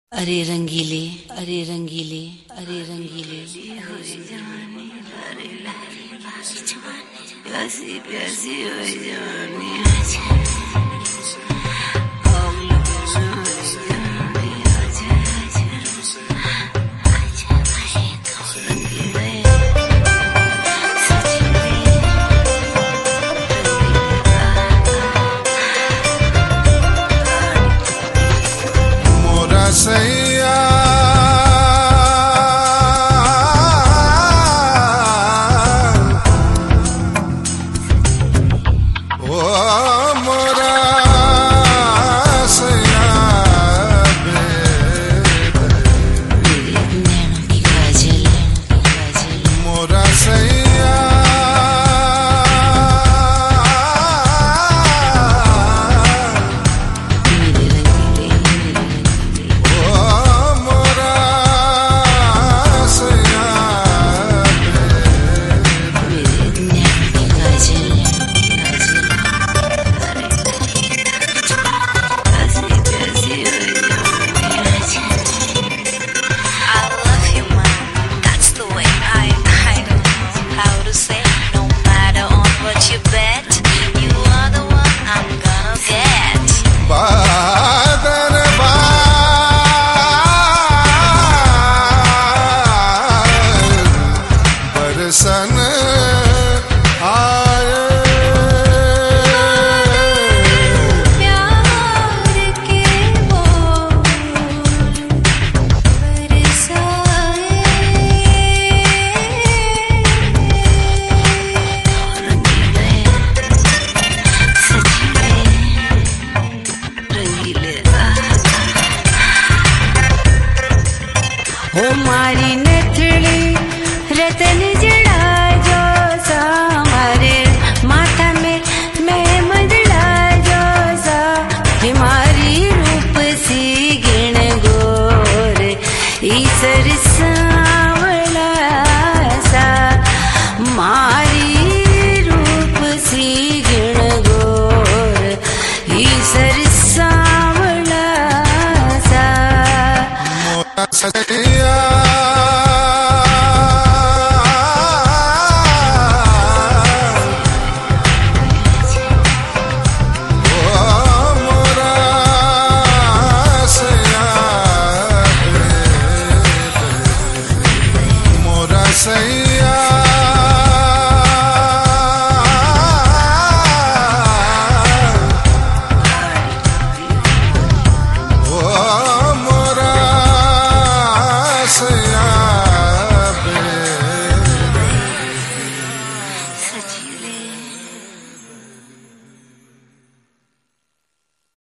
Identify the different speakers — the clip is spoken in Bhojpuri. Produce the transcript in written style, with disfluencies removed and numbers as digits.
Speaker 1: अरे रंगीले, अरे रंगीले, अरे रंगीले, प्यासी प्यासी हो जानी
Speaker 2: सैया ओ मोरा सैया मोरा सैया सन आए
Speaker 3: प्यार के बोल बरसाए
Speaker 1: रंगीले हो मारी नथड़ी रतन जड़ा जो सा हमारे माथा में मैं मदड़ा जो सा हमारी रूप सी गिण गोर ईसर सावला सा मारी रूप सी गिण गोर ईसर सावला सा
Speaker 2: मोरा सैया